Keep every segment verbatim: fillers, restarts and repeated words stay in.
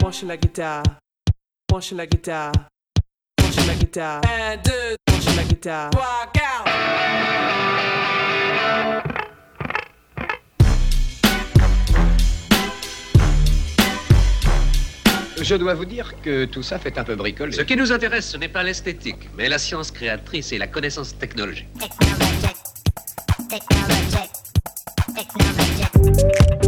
Penche la guitare, penche la guitare, penche la guitare. Un, deux, penche la guitare. Trois, quatre. Je dois vous dire que tout ça fait un peu bricoler. Ce qui nous intéresse, ce n'est pas l'esthétique, mais la science créatrice et la connaissance technologique. Technologic, technologic, technologic.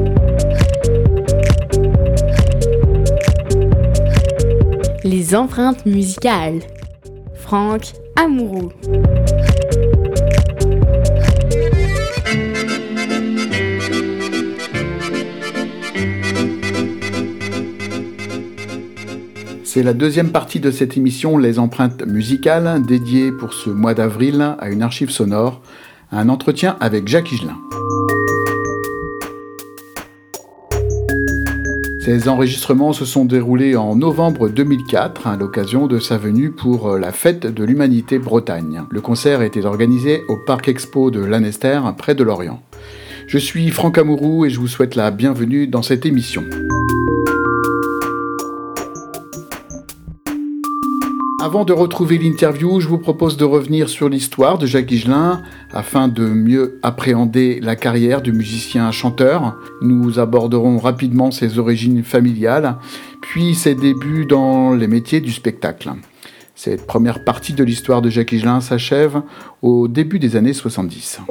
Les empreintes musicales. Franck Amouroux. C'est la deuxième partie de cette émission, Les empreintes musicales, dédiée pour ce mois d'avril à une archive sonore, à un entretien avec Jacques Higelin. Ces enregistrements se sont déroulés en novembre deux mille quatre, à l'occasion de sa venue pour la Fête de l'Humanité Bretagne. Le concert était organisé au Parc Expo de Lanester, près de Lorient. Je suis Franck Amouroux et je vous souhaite la bienvenue dans cette émission. Avant de retrouver l'interview, je vous propose de revenir sur l'histoire de Jacques Higelin afin de mieux appréhender la carrière du musicien-chanteur. Nous aborderons rapidement ses origines familiales, puis ses débuts dans les métiers du spectacle. Cette première partie de l'histoire de Jacques Higelin s'achève au début des années soixante-dix.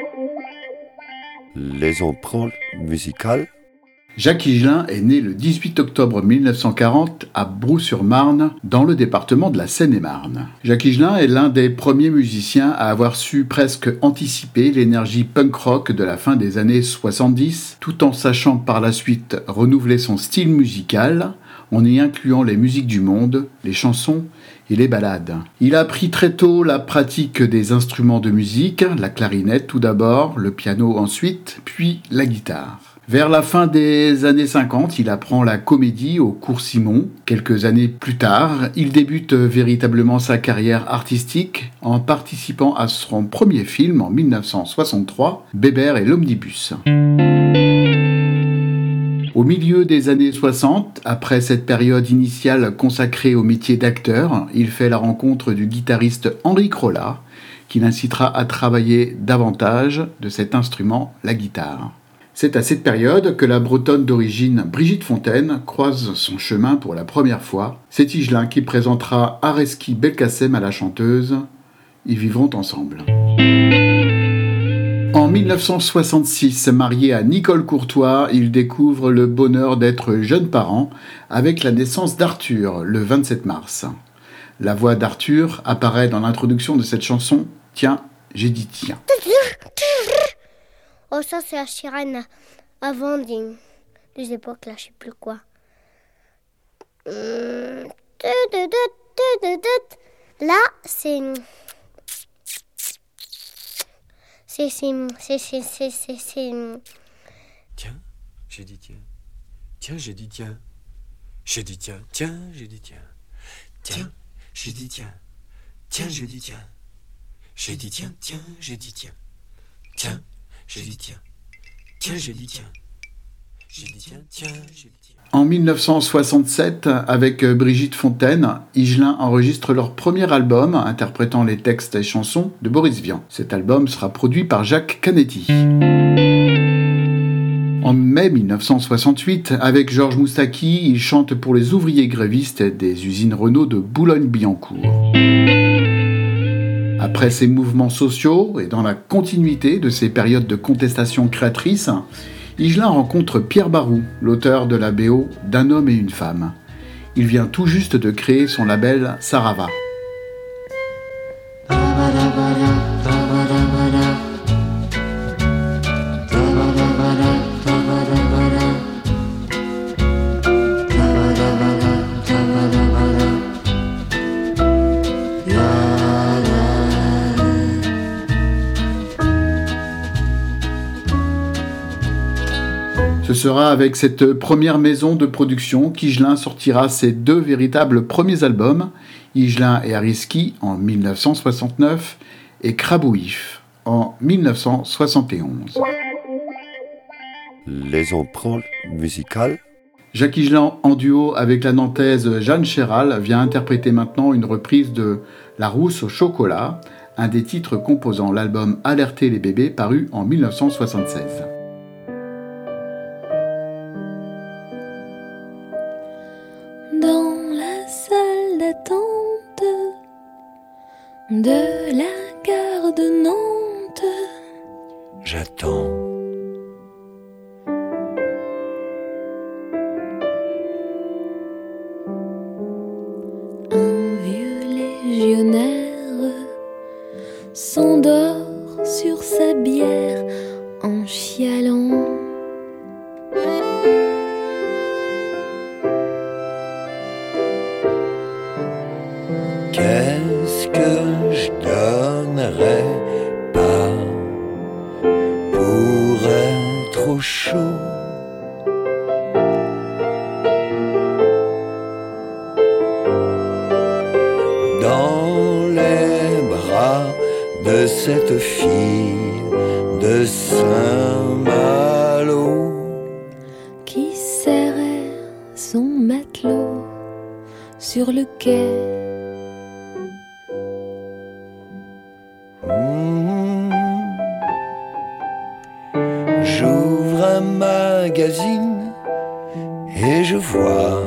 Les empreintes musicales. Jacques Higelin est né le dix-huit octobre mille neuf cent quarante à Brou-sur-Marne, dans le département de la Seine-et-Marne. Jacques Higelin est l'un des premiers musiciens à avoir su presque anticiper l'énergie punk rock de la fin des années soixante-dix, tout en sachant par la suite renouveler son style musical, en y incluant les musiques du monde, les chansons et les ballades. Il a appris très tôt la pratique des instruments de musique, la clarinette tout d'abord, le piano ensuite, puis la guitare. Vers la fin des années cinquante, il apprend la comédie au Cours Simon. Quelques années plus tard, il débute véritablement sa carrière artistique en participant à son premier film en mille neuf cent soixante-trois, Bébert et l'Omnibus. Au milieu des années soixante, après cette période initiale consacrée au métier d'acteur, il fait la rencontre du guitariste Henri Crolla, qui l'incitera à travailler davantage de cet instrument, la guitare. C'est à cette période que la Bretonne d'origine Brigitte Fontaine croise son chemin pour la première fois. C'est Higelin qui présentera Areski Belkacem à la chanteuse. Ils vivront ensemble. En mille neuf cent soixante-six, marié à Nicole Courtois, il découvre le bonheur d'être jeune parent avec la naissance d'Arthur le vingt-sept mars. La voix d'Arthur apparaît dans l'introduction de cette chanson « Tiens, j'ai dit tiens ». Oh, ça, c'est la sirène avant des, des époques, là, je sais plus quoi. Hum, là, c'est... C'est... C'est... C'est... C'est... C'est... C'est... c'est... Tiens, j'ai dit tiens. Tiens, j'ai dit tiens. J'ai dit tiens. Tiens, j'ai dit tiens. Tiens, j'ai dit tiens. Tiens, j'ai dit tiens. J'ai dit tiens. Tiens, j'ai dit tiens. Tiens. J'ai dit tiens, tiens, j'ai dit tiens, j'ai dit tiens, tiens, j'ai dit tiens. En mille neuf cent soixante-sept, avec Brigitte Fontaine, Higelin enregistre leur premier album, interprétant les textes et chansons de Boris Vian. Cet album sera produit par Jacques Canetti. En mai mille neuf cent soixante-huit, avec Georges Moustaki, il chante pour les ouvriers grévistes des usines Renault de Boulogne-Billancourt. Après ces mouvements sociaux et dans la continuité de ces périodes de contestation créatrice, Higelin rencontre Pierre Barou, l'auteur de la B O d'Un homme et une femme. Il vient tout juste de créer son label Sarava. Ce sera avec cette première maison de production qu'Higelin sortira ses deux véritables premiers albums, Higelin et Areski en mille neuf cent soixante-neuf et Krabouif en mille neuf cent soixante et onze. Les empreintes musicales. Jacques Higelin, en duo avec la Nantaise Jeanne Chéral, vient interpréter maintenant une reprise de La Rousse au chocolat, un des titres composant l'album Alerter les bébés paru en mille neuf cent soixante-seize. Dans la salle d'attente de la gare de Nantes, J'attends. un vieux légionnaire s'endort sur sa bière en chialant. Qu'est-ce que je donnerais pas pour être au chaud? Dans les bras de cette fille de Saint-Malo Qui serrait son matelot sur le quai. Mmh. J'ouvre un magazine et je vois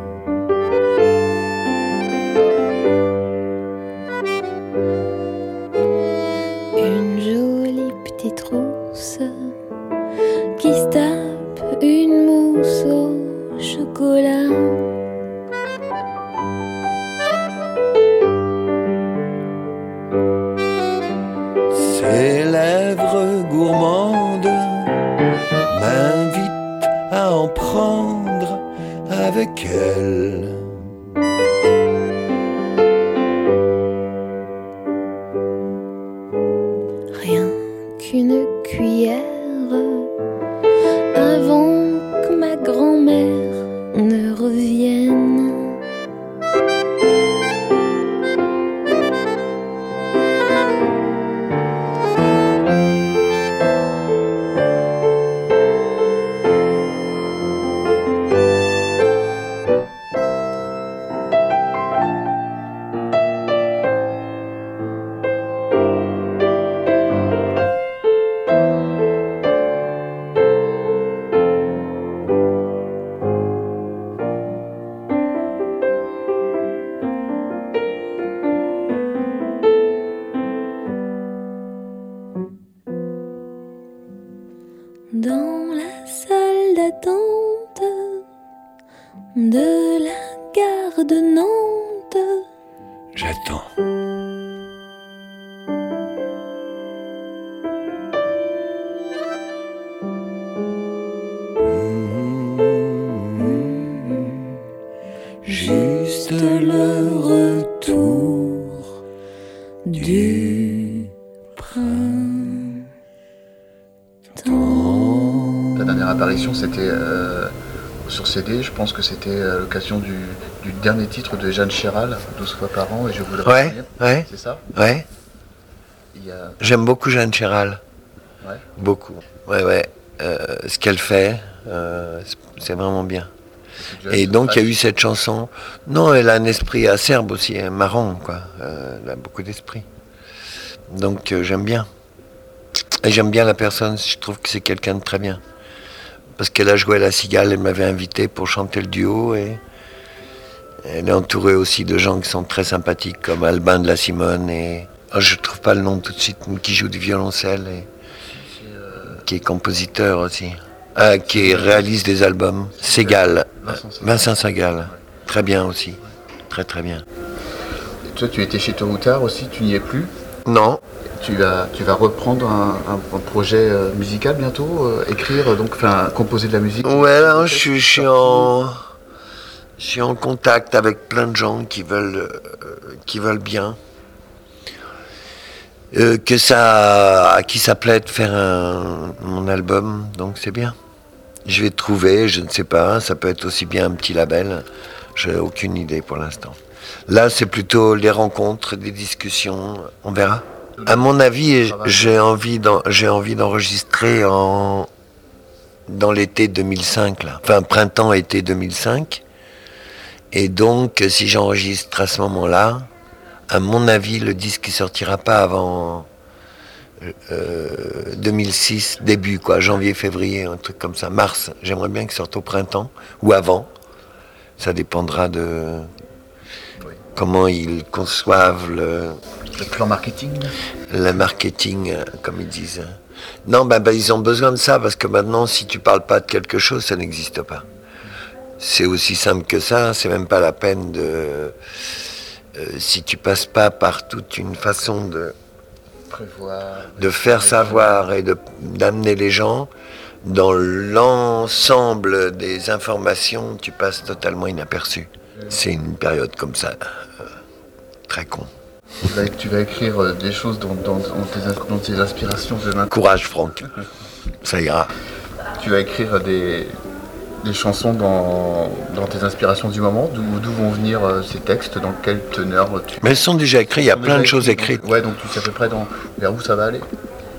Une jolie petite rousse qui se tape une mousse au chocolat. Ses lèvres gourmandes m'invitent à en prendre avec elle. Rien qu'une cuillère avant que ma grand-mère ne revienne. Dans la salle d'attente de la gare de Nantes, J'attends. Mmh. Juste le retour du printemps. La dernière apparition, c'était euh, sur C D. Je pense que c'était à l'occasion du, du dernier titre de Jeanne Chéral, douze fois par an, et je voulais Ouais, revenir. ouais. C'est ça. Ouais. Il y a... J'aime beaucoup Jeanne Chéral. Ouais. Beaucoup. Ouais, ouais. Euh, ce qu'elle fait, euh, c'est vraiment bien. Et donc il y a eu cette chanson. Non, elle a un esprit acerbe aussi, hein, marrant, quoi. Euh, elle a beaucoup d'esprit. Donc euh, j'aime bien. Et j'aime bien la personne, je trouve que c'est quelqu'un de très bien. Parce qu'elle a joué à La Cigale, elle m'avait invité pour chanter le duo et elle est entourée aussi de gens qui sont très sympathiques comme Albin de la Simone et... Oh, je ne trouve pas le nom tout de suite, mais qui joue du violoncelle et qui est compositeur aussi. Ah, qui réalise des albums. Segal, Vincent Segal. Très bien aussi. Très très bien. Et toi, tu étais chez Tôt ou Tard aussi, tu n'y es plus. Non. Tu vas, tu vas reprendre un, un, un projet euh, musical bientôt, euh, écrire, donc, enfin, composer de la musique. Ouais, là, je suis, je suis en, je suis en contact avec plein de gens qui veulent, euh, qui veulent bien, euh, que ça, à qui ça plaît de faire un, mon album, donc c'est bien. Je vais trouver, je ne sais pas, ça peut être aussi bien un petit label. J'ai aucune idée pour l'instant. Là, c'est plutôt les rencontres, des discussions, on verra. À mon avis, j'ai envie, d'en, j'ai envie d'enregistrer en, dans l'été deux mille cinq, là. Enfin, printemps-été deux mille cinq. Et donc, si j'enregistre à ce moment-là, à mon avis, le disque ne sortira pas avant euh, deux mille six, début, quoi, janvier-février, un truc comme ça, mars. J'aimerais bien qu'il sorte au printemps, ou avant. Ça dépendra de oui. comment ils conçoivent le... Le plan marketing. Le marketing, comme ils disent. Non, ben, ben ils ont besoin de ça, parce que maintenant, si tu parles pas de quelque chose, ça n'existe pas. C'est aussi simple que ça, c'est même pas la peine de... Euh, si tu passes pas par toute une façon de... Prévoir, de faire savoir et de, d'amener les gens, dans l'ensemble des informations, tu passes totalement inaperçu. C'est une période comme ça, euh, très con. Tu vas, tu vas écrire euh, des choses dont, dont, dont, tes, dont tes inspirations de maintenant. Courage, Franck. Ça ira. Tu vas écrire des, des chansons dans, dans tes inspirations du moment. D'où, d'où vont venir euh, ces textes? Dans quelle teneur tu... Mais elles sont déjà écrites, il y a plein de choses écrites. Donc, ouais, donc tu sais à peu près dans, vers où ça va aller.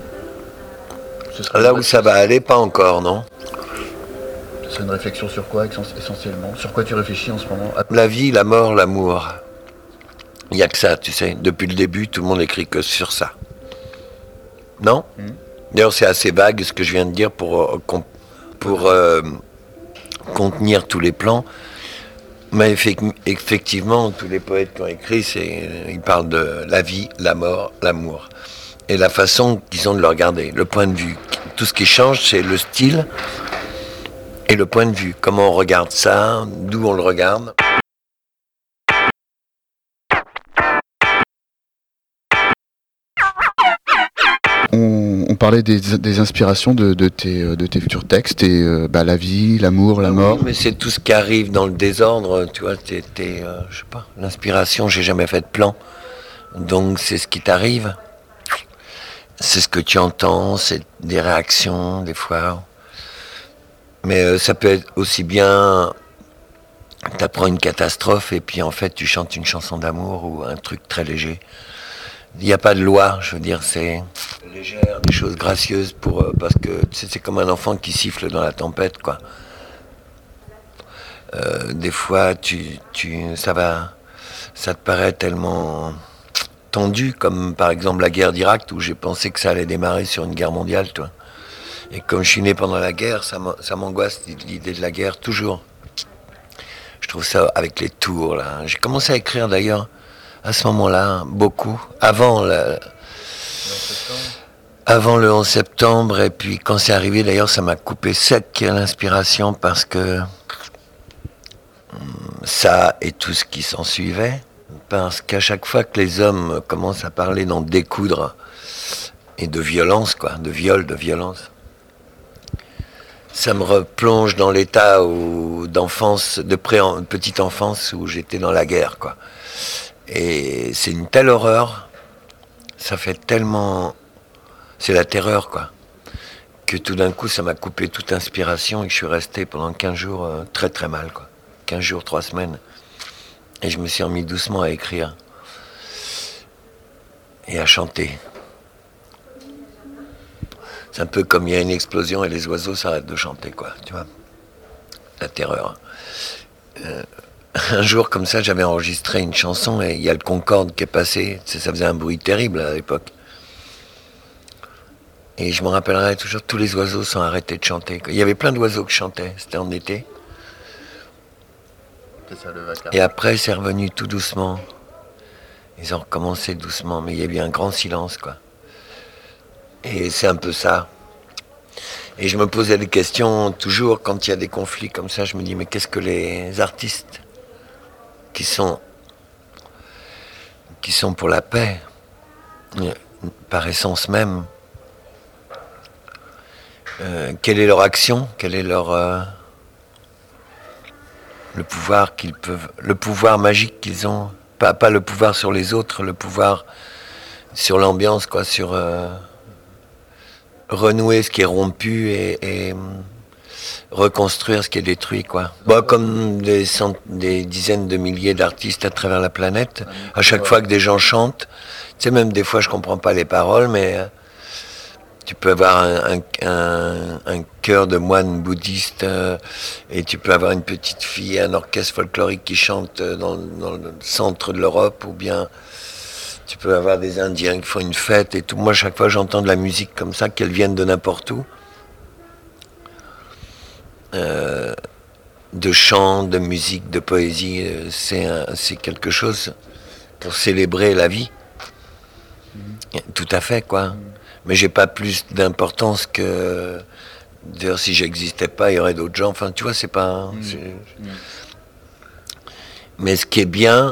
Là où ça va aller, pas encore, non? C'est une réflexion sur quoi essentiellement? Sur quoi tu réfléchis en ce moment? La vie, la mort, l'amour. Il n'y a que ça, tu sais. Depuis le début, tout le monde écrit que sur ça. Non? mmh. D'ailleurs, c'est assez vague ce que je viens de dire pour, pour euh, contenir tous les plans. Mais effectivement, tous les poètes qui ont écrit, c'est, ils parlent de la vie, la mort, l'amour. Et la façon qu'ils ont de le regarder, le point de vue. Tout ce qui change, c'est le style et le point de vue. Comment on regarde ça, d'où on le regarde. On, on parlait des, des inspirations de, de, tes, de tes futurs textes, et euh, bah, la vie, l'amour, la mort. Oui, mais c'est tout ce qui arrive dans le désordre, tu vois, t'es, t'es, euh, je sais pas, l'inspiration, j'ai jamais fait de plan. Donc c'est ce qui t'arrive. C'est ce que tu entends, c'est des réactions, des fois. Mais euh, ça peut être aussi bien, t'apprends une catastrophe et puis en fait tu chantes une chanson d'amour ou un truc très léger. Il n'y a pas de loi, je veux dire, c'est légère, des choses gracieuses pour euh, parce que tu sais, c'est comme un enfant qui siffle dans la tempête, quoi. Euh, des fois, tu, tu, ça va, ça te paraît tellement tendu, comme par exemple la guerre d'Irak, où j'ai pensé que ça allait démarrer sur une guerre mondiale, toi. Et comme je suis né pendant la guerre, ça, ça m'angoisse l'idée de la guerre toujours. Je trouve ça avec les tours là. J'ai commencé à écrire d'ailleurs à ce moment-là, beaucoup, avant le, avant le onze septembre, et puis quand c'est arrivé, d'ailleurs, ça m'a coupé sec l'inspiration, parce que ça et tout ce qui s'en suivait, parce qu'à chaque fois que les hommes commencent à parler d'en découdre, et de violence, quoi, de viol, de violence, ça me replonge dans l'état où, d'enfance, de pré petite enfance, où j'étais dans la guerre, quoi. Et c'est une telle horreur, ça fait tellement... C'est la terreur, quoi. Que tout d'un coup, ça m'a coupé toute inspiration et que je suis resté pendant quinze jours euh, très très mal, quoi. quinze jours, trois semaines. Et je me suis remis doucement à écrire. Et à chanter. C'est un peu comme il y a une explosion et les oiseaux s'arrêtent de chanter, quoi. Tu vois ? La terreur. Euh... Un jour, comme ça, j'avais enregistré une chanson et il y a le Concorde qui est passé. Ça faisait un bruit terrible à l'époque. Et je me rappellerai toujours, tous les oiseaux sont arrêtés de chanter. Il y avait plein d'oiseaux qui chantaient, c'était en été. C'est ça, le vacarme. Et après, c'est revenu tout doucement. Ils ont recommencé doucement, mais il y a eu un grand silence, quoi. Et c'est un peu ça. Et je me posais des questions, toujours, quand il y a des conflits comme ça, je me dis, mais qu'est-ce que les artistes qui sont, qui sont pour la paix, par essence même, euh, quelle est leur action, quel est leur euh, le pouvoir qu'ils peuvent, le pouvoir magique qu'ils ont, pas, pas le pouvoir sur les autres, le pouvoir sur l'ambiance, quoi, sur euh, renouer ce qui est rompu et, et reconstruire ce qui est détruit, quoi. Bon, comme des, cent... des dizaines de milliers d'artistes à travers la planète, à chaque fois que des gens chantent, tu sais, même des fois je comprends pas les paroles, mais tu peux avoir un, un, un, un chœur de moines bouddhistes euh, et tu peux avoir une petite fille, un orchestre folklorique qui chante dans, dans le centre de l'Europe, ou bien tu peux avoir des Indiens qui font une fête et tout. Moi, chaque fois, j'entends de la musique comme ça, qu'elle vienne de n'importe où. Euh, de chant, de musique, de poésie, euh, c'est, un, c'est quelque chose pour célébrer la vie. Mmh. Tout à fait, quoi. Mmh. Mais j'ai pas plus d'importance que... D'ailleurs, si j'existais pas, il y aurait d'autres gens. Enfin, tu vois, c'est pas... Mmh. C'est... Mmh. Mais ce qui est bien,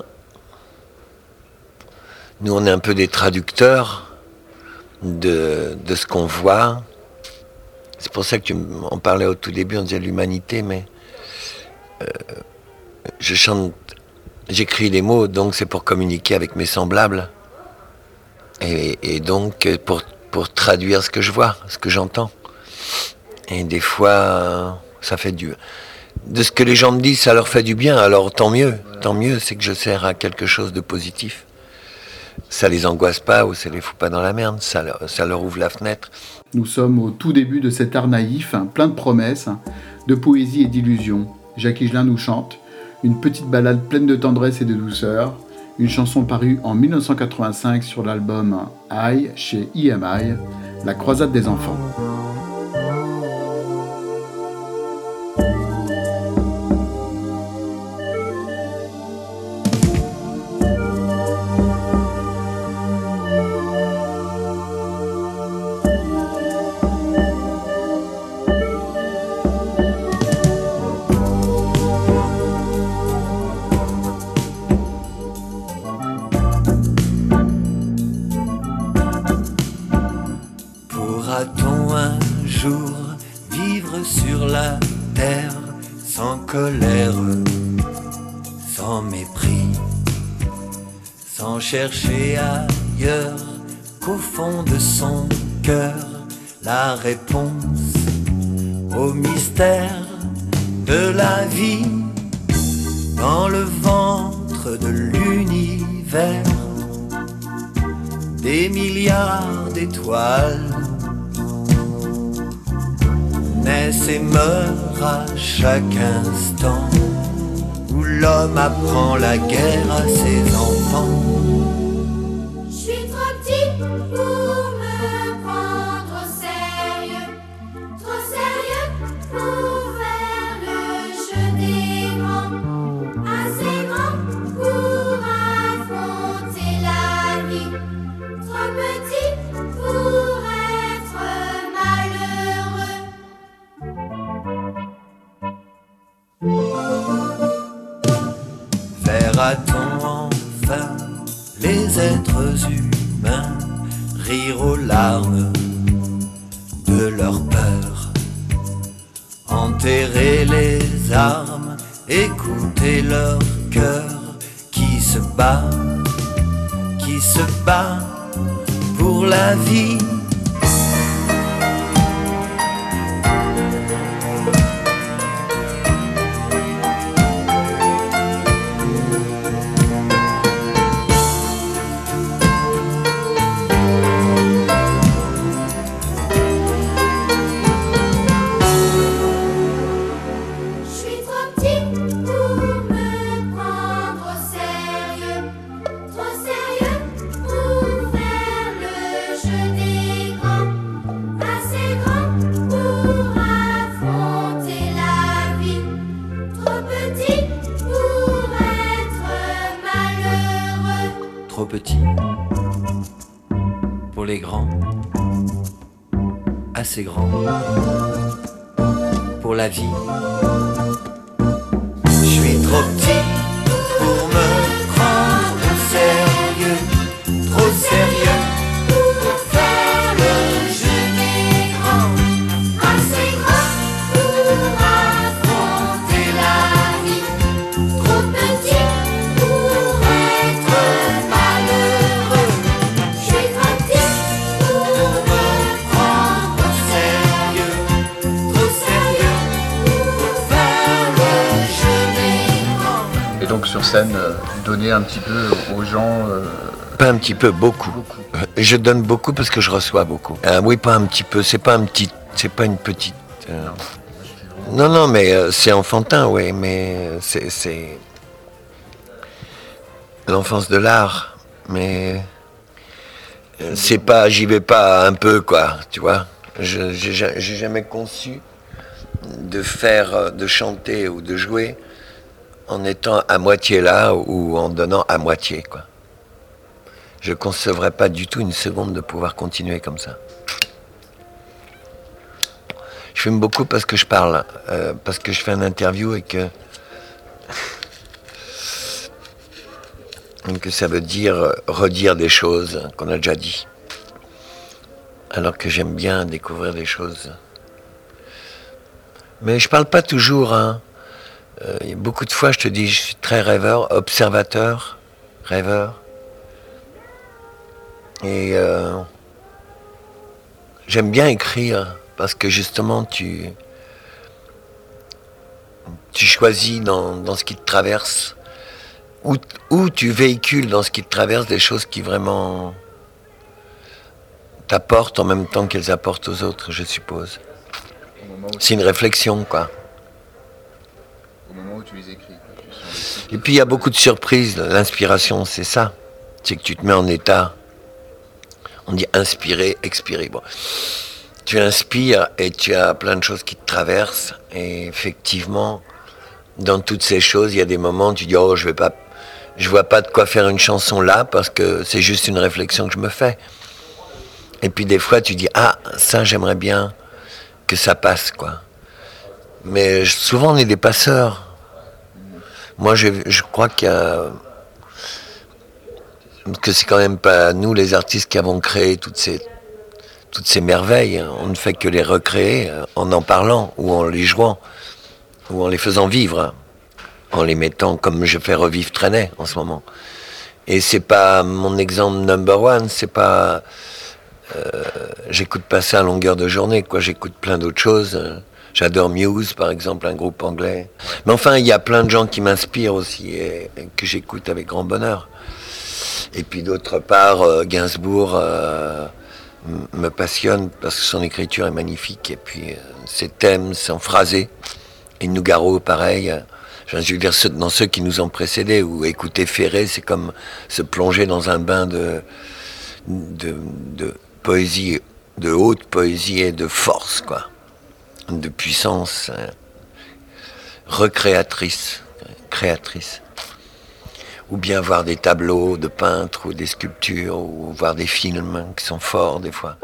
nous, on est un peu des traducteurs de, de ce qu'on voit. C'est pour ça que tu en parlais au tout début, on disait l'humanité, mais... Euh, je chante... J'écris les mots, donc c'est pour communiquer avec mes semblables. Et, et donc, pour... pour traduire ce que je vois, ce que j'entends. Et des fois, ça fait du... De ce que les gens me disent, ça leur fait du bien, alors tant mieux. Tant mieux, c'est que je sers à quelque chose de positif. Ça les angoisse pas ou ça les fout pas dans la merde, ça leur, ça leur ouvre la fenêtre. Nous sommes au tout début de cet art naïf, plein de promesses, de poésie et d'illusions. Jacques Higelin nous chante une petite ballade pleine de tendresse et de douceur, une chanson parue en dix-neuf cent quatre-vingt-cinq sur l'album I chez E M I, La croisade des enfants. Pourra-t-on un jour vivre sur la terre sans colère, sans mépris, sans chercher ailleurs qu'au fond de son cœur la réponse au mystère de la vie dans le ventre de l'univers, des milliards d'étoiles naissent et meurent à chaque instant, où l'homme apprend la guerre à ses enfants. Je suis trop petit pour me prendre au sérieux, trop sérieux pour faire le jeu des grands, assez grand pour affronter la vie, trop petit pour être malheureux. Verra-t-on enfin les êtres humains rire aux larmes de leur peur, enterrer les armes, écouter leur cœur qui se bat, qui se bat pour la vie? Trop petit pour les grands, assez grand pour la vie. Je suis trop petit pour me prendre au sérieux, trop sérieux pour faire le jeu des grands, assez grand pour affronter la vie, trop petit pour être malheureux. Je suis trop petit pour me prendre au sérieux, trop sérieux pour faire le jeu des grands. Et donc sur scène, euh, donner un petit peu aux gens euh, Pas un petit peu, beaucoup. beaucoup. Et je donne beaucoup parce que je reçois beaucoup. Euh, oui, pas un petit peu, c'est pas un petit, c'est pas une petite. Euh... Non, non, mais euh, c'est enfantin, oui, mais c'est, c'est l'enfance de l'art, mais euh, c'est pas, j'y vais pas un peu, quoi, tu vois. Je, j'ai, j'ai jamais conçu de faire, de chanter ou de jouer en étant à moitié là ou en donnant à moitié, quoi. Je ne concevrais pas du tout une seconde de pouvoir continuer comme ça. Je fume beaucoup parce que je parle, euh, parce que je fais une interview et que, et que ça veut dire redire des choses qu'on a déjà dit. Alors que j'aime bien découvrir des choses. Mais je parle pas toujours, hein. Euh, beaucoup de fois, je te dis, je suis très rêveur, observateur, rêveur. Et euh, j'aime bien écrire parce que justement tu, tu choisis dans, dans ce qui te traverse ou, ou tu véhicules dans ce qui te traverse des choses qui vraiment t'apportent en même temps qu'elles apportent aux autres, je suppose. C'est une réflexion, quoi. Au moment où tu les écris. Et puis il y a beaucoup de surprises. L'inspiration, c'est ça. C'est que tu te mets en état. On dit inspirer, expirer. Bon. Tu inspires et tu as plein de choses qui te traversent. Et effectivement, dans toutes ces choses, il y a des moments où tu dis, oh, je vais pas, je vois pas de quoi faire une chanson là parce que c'est juste une réflexion que je me fais. Et puis des fois, tu dis, ah, ça, j'aimerais bien que ça passe, quoi. Mais souvent, on est des passeurs. Moi, je, je crois qu'il y a... que c'est quand même pas nous, les artistes, qui avons créé toutes ces, toutes ces merveilles. On ne fait que les recréer en en parlant, ou en les jouant, ou en les faisant vivre, en les mettant comme je fais revivre Trenet en ce moment. Et c'est pas mon exemple number one, c'est pas... Euh, j'écoute pas ça à longueur de journée, quoi. J'écoute plein d'autres choses. J'adore Muse, par exemple, un groupe anglais. Mais enfin, il y a plein de gens qui m'inspirent aussi, et, et que j'écoute avec grand bonheur. Et puis d'autre part, euh, Gainsbourg euh, m- me passionne parce que son écriture est magnifique. Et puis euh, ses thèmes sont phrasés. Et Nougaro, pareil. Euh, je veux dire, ceux, dans ceux qui nous ont précédés, où écouter Ferré, c'est comme se plonger dans un bain de, de, de poésie, de haute poésie et de force, quoi. De puissance euh, recréatrice, créatrice. Ou bien voir des tableaux de peintres ou des sculptures, ou voir des films qui sont forts des fois.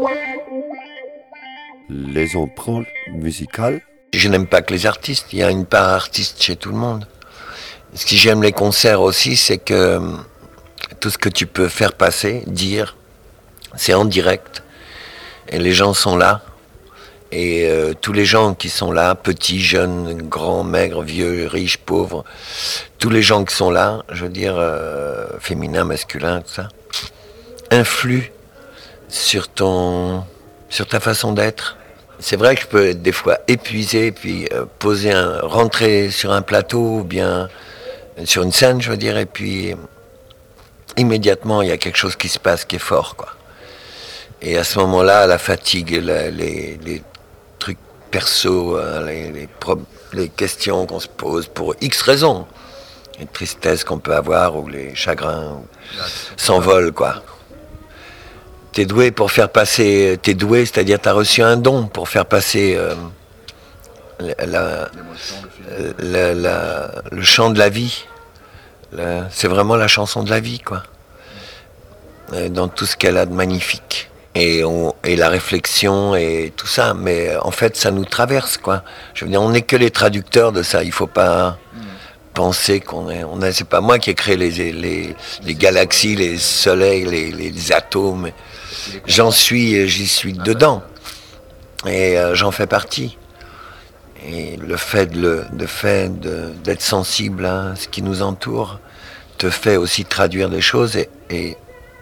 Les empreintes musicales. Je n'aime pas que les artistes, il y a une part artiste chez tout le monde. Ce que j'aime les concerts aussi, c'est que tout ce que tu peux faire passer, dire, c'est en direct. Et les gens sont là. Et euh, tous les gens qui sont là, petits, jeunes, grands, maigres, vieux, riches, pauvres, tous les gens qui sont là, je veux dire, euh, féminins, masculins, tout ça, influent sur ton, sur ta façon d'être. C'est vrai que je peux être des fois épuisé, puis euh, poser un, rentrer sur un plateau, ou bien sur une scène, je veux dire, et puis immédiatement il y a quelque chose qui se passe qui est fort, quoi. Et à ce moment-là, la fatigue, la, les, les trucs perso, les, les, pro- les questions qu'on se pose pour X raisons, les tristesses qu'on peut avoir ou les chagrins ou, s'envolent, quoi. T'es doué pour faire passer, t'es doué, c'est-à-dire t'as reçu un don pour faire passer euh, la, la, la, la, le chant de la vie. La, c'est vraiment la chanson de la vie, quoi. Dans tout ce qu'elle a de magnifique. Et, on, et la réflexion et tout ça, mais en fait ça nous traverse, quoi. Je veux dire, on n'est que les traducteurs de ça. Il faut pas mmh. penser qu'on est, on a, c'est pas moi qui ai créé les, les, les galaxies, les soleils, les, les atomes. J'en suis, j'y suis dedans, et euh, j'en fais partie. Et le fait de, le, de fait de, d'être sensible à ce qui nous entoure te fait aussi traduire des choses et, et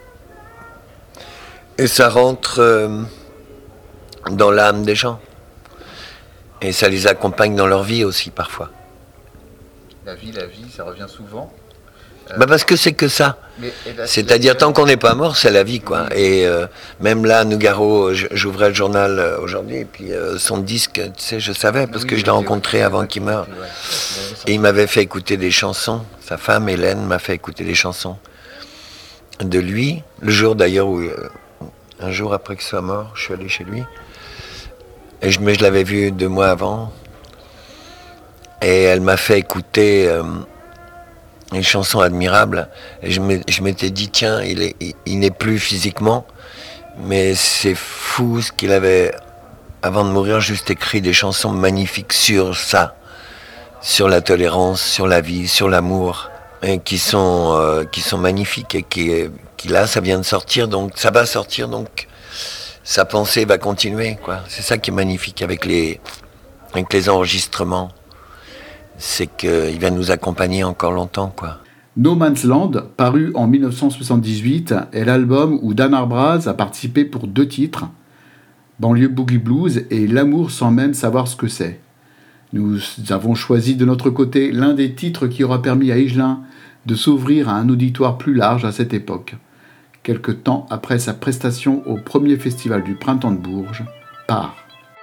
Et ça rentre euh, dans l'âme des gens. Et ça les accompagne dans leur vie aussi, parfois. La vie, la vie, ça revient souvent. Bah parce que c'est que ça. C'est-à-dire, tant qu'on n'est pas mort, c'est la vie, quoi. Et euh, même là, Nougaro, j'ouvrais le journal euh, aujourd'hui, et puis euh, son disque, tu sais, je savais, parce que je l'ai rencontré avant qu'il meure. Et il m'avait fait écouter des chansons. Sa femme, Hélène, m'a fait écouter des chansons de lui. Le jour, d'ailleurs, où, euh, un jour après qu'il soit mort, je suis allé chez lui. Et je, mais je l'avais vu deux mois avant. Et elle m'a fait écouter... Euh, une chanson admirable, et je m'étais dit, tiens, il, est, il, il n'est plus physiquement, mais c'est fou ce qu'il avait, avant de mourir, juste écrit des chansons magnifiques sur ça, sur la tolérance, sur la vie, sur l'amour, et qui sont, euh, qui sont magnifiques, et qui, qui là, ça vient de sortir, donc ça va sortir, donc sa pensée va continuer, quoi. C'est ça qui est magnifique avec les, avec les enregistrements. C'est qu'il va nous accompagner encore longtemps, quoi. No Man's Land, paru en mille neuf cent soixante-dix-huit, est l'album où Dan Arbraz a participé pour deux titres, Banlieue Boogie Blues et L'amour sans même savoir ce que c'est. Nous avons choisi de notre côté l'un des titres qui aura permis à Higelin de s'ouvrir à un auditoire plus large à cette époque, quelque temps après sa prestation au premier festival du Printemps de Bourges, Part.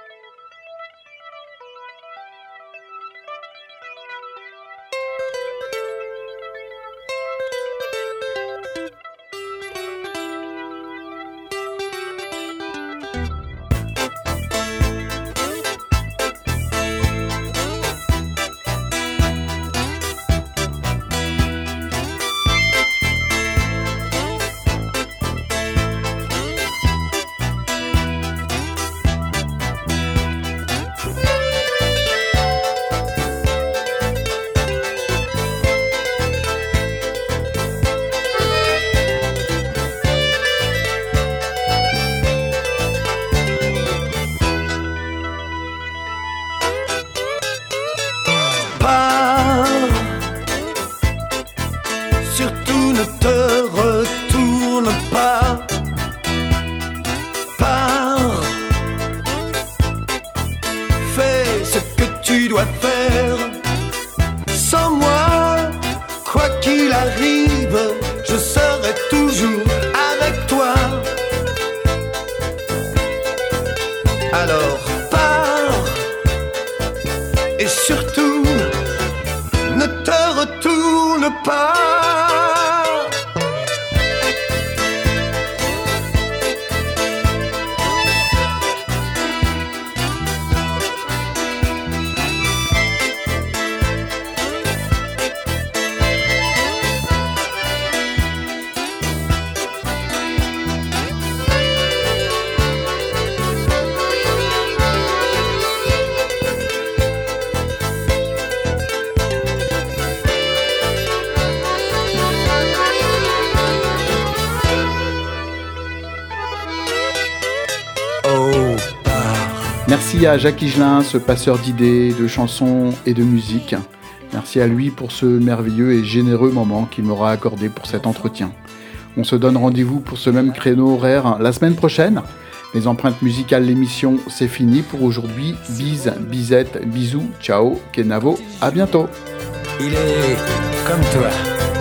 Merci à Jacques Higelin, ce passeur d'idées, de chansons et de musique. Merci à lui pour ce merveilleux et généreux moment qu'il m'aura accordé pour cet entretien. On se donne rendez-vous pour ce même créneau horaire la semaine prochaine. Les empreintes musicales, l'émission, c'est fini pour aujourd'hui. Bise, bisette, bisous, ciao, kenavo, à bientôt. Il est comme toi,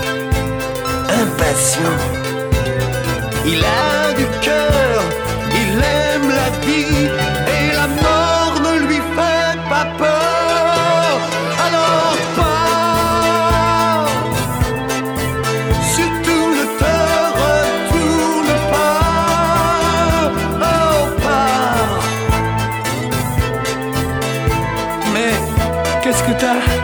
impatient. Il a du cœur, il aime la vie, et la mort ne lui fait pas peur. Alors pars, surtout ne te retourne pas. Oh pars. Mais qu'est-ce que t'as?